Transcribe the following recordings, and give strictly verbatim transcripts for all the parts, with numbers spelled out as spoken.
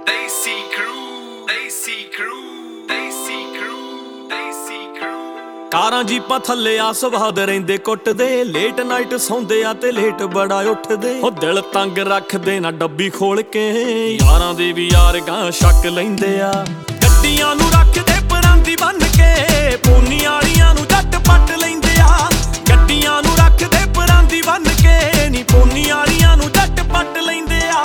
Desi Crew, Desi Crew, Desi Crew, Desi Crew। ਕਾਰਾਂ ਜੀਪਾਂ ਥੱਲੇ ਆ ਸਵਾਦ ਰਹਿੰਦੇ ਕੁੱਟਦੇ, ਲੇਟ ਨਾਈਟ ਸੌਂਦੇ ਆ ਤੇ ਲੇਟ ਬੜਾ ਉੱਠਦੇ। ਉਹ ਦਿਲ ਤੰਗ ਰੱਖਦੇ ਨਾ ਡੱਬੀ ਖੋਲ ਕੇ, ਯਾਰਾਂ ਦੇ ਵੀ ਯਾਰ ਗਾਂ ਸ਼ੱਕ ਲੈਂਦੇ ਆ। ਗੱਡੀਆਂ ਨੂੰ ਰੱਖਦੇ ਪਰਾਂਦੀ ਬੰਨ ਕੇ, ਪੋਨੀ ਵਾਲੀਆਂ ਨੂੰ ਜੱਟ ਪੱਟ ਲੈਂਦੇ ਆ। ਗੱਡੀਆਂ ਨੂੰ ਰੱਖਦੇ ਪਰਾਂਦੀ ਬੰਨ ਕੇ, ਨੀ ਪੋਨੀ ਵਾਲੀਆਂ ਨੂੰ ਜੱਟ ਪੱਟ ਲੈਂਦੇ ਆ।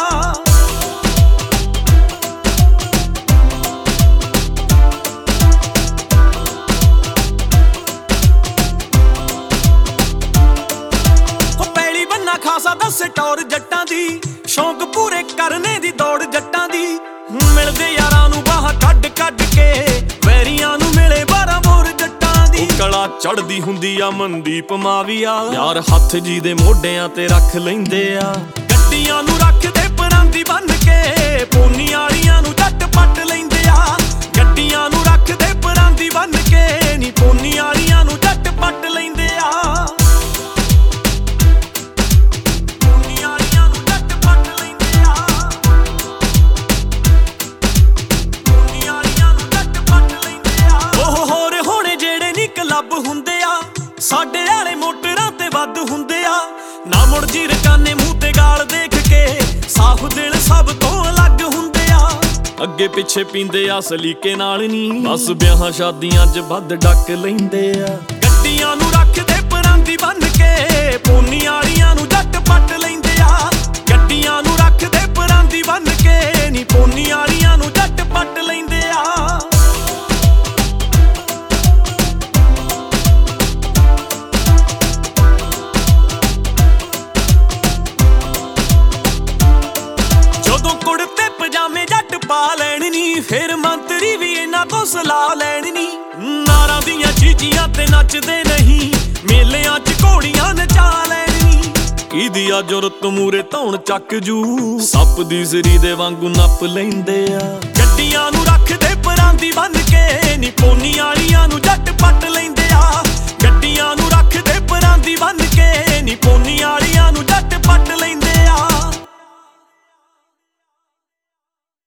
ਖਾਸਾ ਦੱਸ ਟੌਰ ਜੱਟਾਂ ਦੀ, ਸ਼ੌਂਕ ਪੂਰੇ ਕਰਨੇ ਦੀ ਦੌੜ ਜੱਟਾਂ ਦੀ। ਮਿਲਦੇ ਯਾਰਾਂ ਨੂੰ ਬਾਹਾਂ ਕੱਢ ਕੱਢ ਕੇ, ਵੈਰੀਆਂ ਨੂੰ ਮਿਲੇ ਬਾਰਾਂ ਬੋਰ ਜੱਟਾਂ ਦੀ। ਕਲਾ ਚੜਦੀ ਹੁੰਦੀ ਆ ਮਨਦੀਪ ਮਾਵੀਆ, ਯਾਰ ਹੱਥ ਜੀ ਦੇ ਮੋਢਿਆਂ ਤੇ ਰੱਖ ਲੈਂਦੇ ਆ। ਗੱਡੀਆਂ ਨੂੰ ਰੱਖਦੇ ਪਰਾਂਦੀ ਬੰਨ ਕੇ, ਪੋਨੀ ਵਾਲੀਆਂ ਨੂੰ ਜੱਟ ਪੱਟ ਲੈਂਦੇ ਆ। ਗੱਡੀਆਂ ਨੂੰ ਰੱਖਦੇ ਪਰਾਂਦੀ ਬੰਨ ਕੇ, ਨੀ ਪੋਨੀ ਵਾਲੀਆਂ ਨੂੰ ਜੱਟ ਪੱਟ ਲੈਂਦੇ ਆ। ਕਲੱਬ ਹੁੰਦੇ ਆ ਸਾਡੇ ਵਾਲੇ, ਮੋਟਰਾਂ ਤੇ ਵੱਧ ਹੁੰਦੇ ਆ। ਨਾ ਮੁੜ ਜੀ ਰਕਾਨੇ ਮੂੰਹ ਤੇ ਗਾਲ ਦੇਖ ਕੇ, ਸਾਫ਼ ਦਿਲ ਸਭ ਤੋਂ ਅਲੱਗ ਹੁੰਦੇ ਆ। ਅੱਗੇ ਪਿੱਛੇ ਪੀਂਦੇ ਆ ਸਲੀਕੇ ਨਾਲ ਨੀ, ਬਸ ਵਿਆਹਾਂ ਸ਼ਾਦੀਆਂ 'ਚ ਵੱਧ ਡੱਕ ਲੈਂਦੇ ਆ। ਗੱਡੀਆਂ ਨੂੰ ਰੱਖਦੇ ਪਰਾਂਦੀ ਬੰਨ ਕੇ, ਪੋਨੀ ਵਾਲੀਆਂ ਨੂੰ ਜੱਟ ਪੱਟ ਲੈਂਦੇ ਆ। ਗੱਡੀਆਂ ਨੂੰ ਰੱਖਦੇ ਪਰਾਂਦੀ ਬੰਨ ਕੇ, ਨੀ ਪੋਨੀ ਵਾਲੀਆਂ ਨੂੰ ਜੱਟ ਪੱਟ ਲੈਂਦੇ ਆ। ਜਦੋਂ ਕੁੜਤੇ ਪਜਾਮੇ ਜੱਟ ਪਾ ਲੈਣ ਨੀ, ਫਿਰ ਮੰਤਰੀ ਵੀ ਇਹਨਾਂ ਤੋਂ ਸਲਾਹ ਲੈਣ ਨੀ। ਨਾਰਾਂ ਦੀਆਂ ਚੀਚੀਆਂ ਤੇ ਨੱਚਦੇ ਨਹੀਂ, ਮੇਲਿਆਂ 'ਚ ਘੋੜੀਆਂ ਨਚਾ ਲੈਣ ਨੀ। ਕਿਹਦੀ ਆ ਜੁਰਤ ਮੂਰੇ ਧੌਣ ਚੱਕ ਜੂ, ਸੱਪ ਦੀ ਜ਼ਰੀ ਦੇ ਵਾਂਗੂ ਨੱਪ ਲੈਂਦੇ ਆ। ਗੱਡੀਆਂ ਨੂੰ ਰੱਖਦੇ ਪਰਾਂਦੀ ਬੰਨ ਕੇ, ਨੀ ਪੋਨੀ ਵਾਲੀਆਂ ਨੂੰ ਜੱਟ ਪੱਟ ਲੈਂਦੇ ਆ। ਗੱਡੀਆਂ ਨੂੰ ਰੱਖਦੇ ਪਰਾਂਦੀ ਬੰਨ ਕੇ, ਨੀ ਪੋਨੀ ਵਾਲੀਆਂ